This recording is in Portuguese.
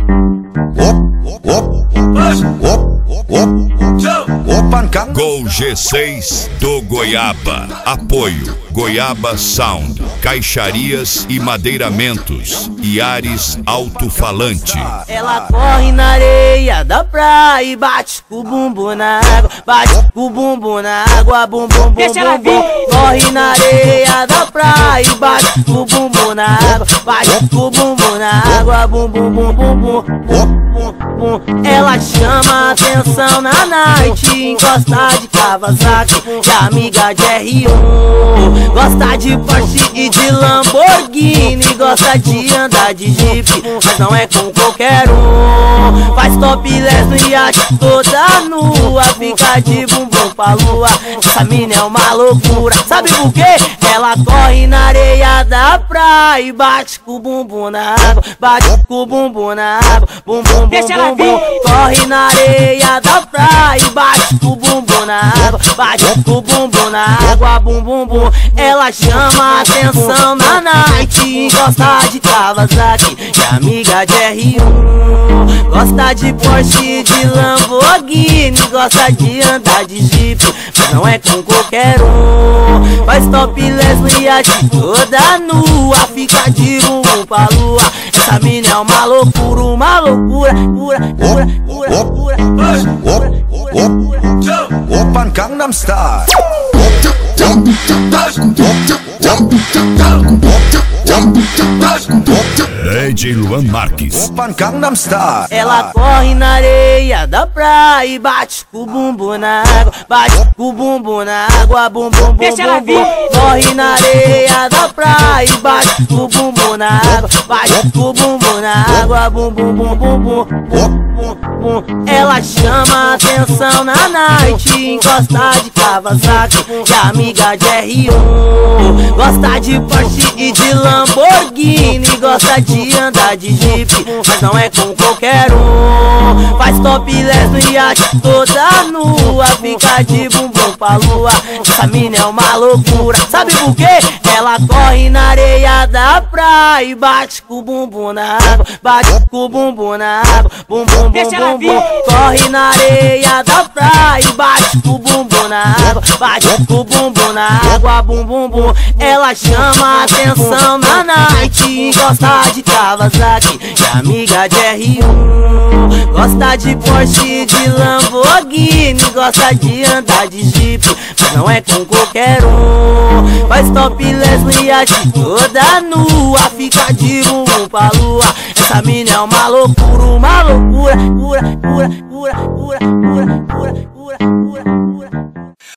Gol G6 do Goiaba. Apoio Goiaba Sound, Caixarias e Madeiramentos, Iares Alto-Falante. Ela corre na areia da praia e bate com o bumbum na água, bate com o bumbum na água, bum bum bum bum bum. Corre na areia da praia e bate com o bumbum na água, bate com o bumbum na água, bum bum bum bum bum bum bum. Ela chama atenção na night, encosta de Kawasaki e amiga de R1. Gosta de Porsche e de Lamborghini, gosta de andar de Jeep, mas não é com qualquer um. Faz topless no iate toda nua, fica de bumbum pra lua. Essa mina é uma loucura, sabe por quê? Ela corre na areia da praia e bate com o bumbum na água, bate com o bumbum na água, bum bum bum bum bum. Corre na areia da praia e bate com o bumbum na água, bate com o bumbum na água, bum bum bum. Ela chama atenção na night, gosta de Kawasaki e amiga de R1. Gosta de Porsche e de Lamborghini, gosta de andar de Jeep, mas não é com qualquer um. Faz topless no iate toda nua, fica de bumbum pra lua. Essa mina é uma loucura, uma loucura, cura, cura, cura, cura, cura, cura, cura. Oppan Gangnam Style. DJ Luan Marques. Oppan Gangnam Style. Ela corre na areia da praia e bate com o bumbum na água, bate com o bumbum na água, bum bum bum bum bum. Corre na areia da praia e bate com o bumbum na água, bate com o bumbum na água, bum bum bum bum bum bum bum. Ela chama atenção na night, encosta de Kawasaki e amiga de R1. Gosta de Porsche e de Lamborghini, gosta de andar de Jeep, mas não é com qualquer um. Faz topless no iate toda nua, fica de bumbum pra lua. Essa mina é uma loucura, sabe por quê? Ela corre na areia da praia e bate com o bumbum na água, bate com o bumbum na água, bum bum bum bum bum. Corre na areia da praia e bate com o bumbum na água, bate com o bumbum na água, bum bum bum. Ela chama atenção na night, gosta de Kawasaki e amiga de R1. Gosta de Porsche e de Lamborghini, gosta de andar de Jeep, mas não é com qualquer um. Faz topless no iate toda nua, fica de bumbum pra lua. Essa mina é uma loucura, cura, cura, cura, cura, cura, cura.